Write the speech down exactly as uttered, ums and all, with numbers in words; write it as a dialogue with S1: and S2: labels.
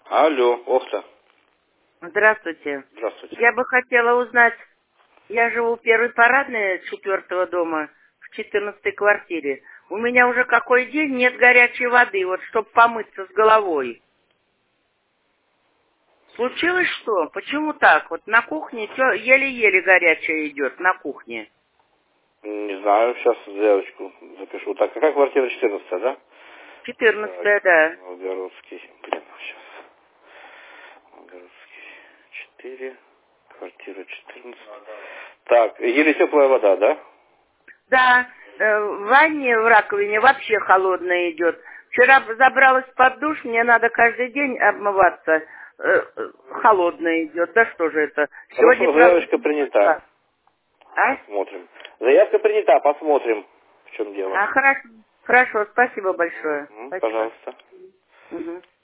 S1: Алло, Охта.
S2: Здравствуйте.
S1: Здравствуйте.
S2: Я бы хотела узнать, я живу в первой парадной четвертого дома в четырнадцатой квартире. У меня уже какой день нет горячей воды, вот чтобы помыться с головой. Случилось что? Почему так? Вот на кухне всё еле-еле горячая идет, на кухне.
S1: Не знаю, сейчас девочку запишу. Так, какая квартира четырнадцатая, да?
S2: Четырнадцатая,
S1: Так,
S2: да.
S1: Новгородский. Блин, сейчас. Новгородский. Четыре. Квартира четырнадцать. Так, еле теплая вода, да?
S2: Да, э, в ванне, в раковине вообще холодная идет. Вчера забралась под душ, мне надо каждый день обмываться. Э, э, холодная идет. Да что же это? Сегодня,
S1: Хорошо,
S2: правда,
S1: заявочка принята.
S2: а?
S1: Посмотрим. Заявка принята, посмотрим, в чем дело.
S2: А, хорошо. Хорошо, спасибо большое.
S1: Мгм,
S2: Спасибо.
S1: пожалуйста.
S2: Мгм.